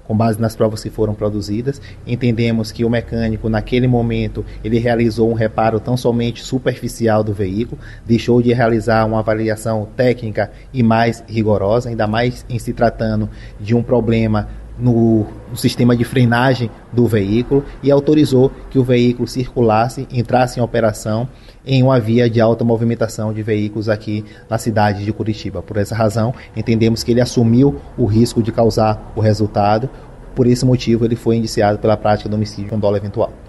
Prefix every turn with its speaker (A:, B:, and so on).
A: com base nas provas que foram produzidas. Entendemos que o mecânico, naquele momento, ele realizou um reparo tão somente superficial do veículo, deixou de realizar uma avaliação técnica e mais rigorosa, ainda mais em se tratando de um problema no sistema de frenagem do veículo, e autorizou que o veículo circulasse, entrasse em operação em uma via de alta movimentação de veículos aqui na cidade de Curitiba. Por essa razão, entendemos que ele assumiu o risco de causar o resultado. Por esse motivo, ele foi indiciado pela prática do homicídio com dolo eventual.